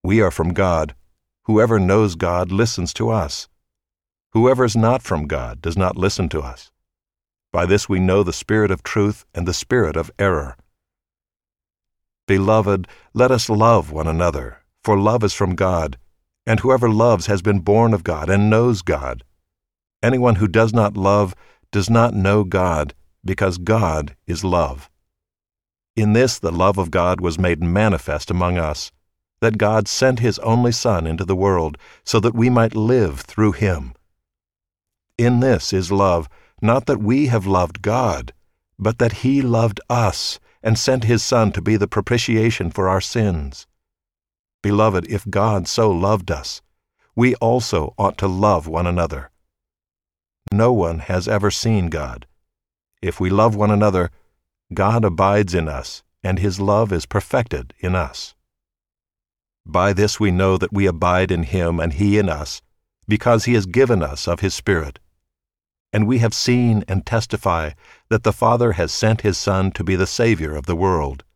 We are from God. Whoever knows God listens to us. Whoever is not from God does not listen to us. By this we know the spirit of truth and the spirit of error. Beloved, let us love one another, for love is from God, and whoever loves has been born of God and knows God. Anyone who does not love does not know God, because God is love. In this the love of God was made manifest among us, that God sent His only Son into the world, so that we might live through Him. In this is love, not that we have loved God, but that He loved us, and sent His Son to be the propitiation for our sins. Beloved, if God so loved us, we also ought to love one another. No one has ever seen God. If we love one another, God abides in us, and His love is perfected in us. By this we know that we abide in Him and He in us, because He has given us of His Spirit. And we have seen and testify that the Father has sent His Son to be the Savior of the world.